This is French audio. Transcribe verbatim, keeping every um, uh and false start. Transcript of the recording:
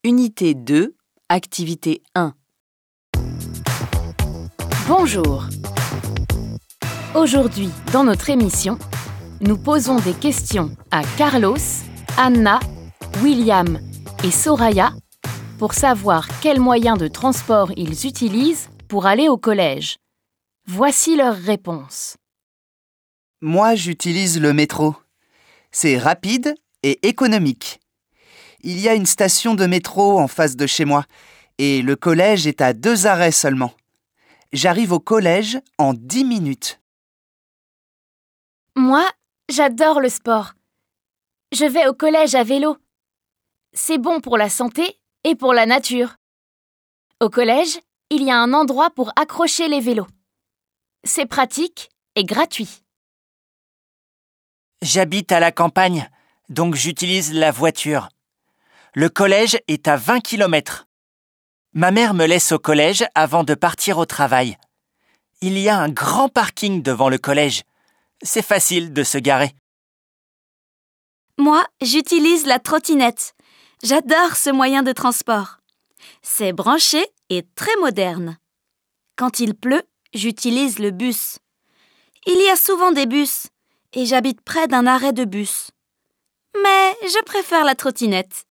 Unité deux, activité un. Bonjour. Aujourd'hui, dans notre émission, nous posons des questions à Carlos, Anna, William et Soraya pour savoir quels moyens de transport ils utilisent pour aller au collège. Voici leurs réponses. Moi, j'utilise le métro. C'est rapide et économique. Il y a une station de métro en face de chez moi et le collège est à deux arrêts seulement. J'arrive au collège en dix minutes. Moi, j'adore le sport. Je vais au collège à vélo. C'est bon pour la santé et pour la nature. Au collège, il y a un endroit pour accrocher les vélos. C'est pratique et gratuit. J'habite à la campagne, donc j'utilise la voiture. Le collège est à vingt kilomètres. Ma mère me laisse au collège avant de partir au travail. Il y a un grand parking devant le collège. C'est facile de se garer. Moi, j'utilise la trottinette. J'adore ce moyen de transport. C'est branché et très moderne. Quand il pleut, j'utilise le bus. Il y a souvent des bus et j'habite près d'un arrêt de bus. Mais je préfère la trottinette.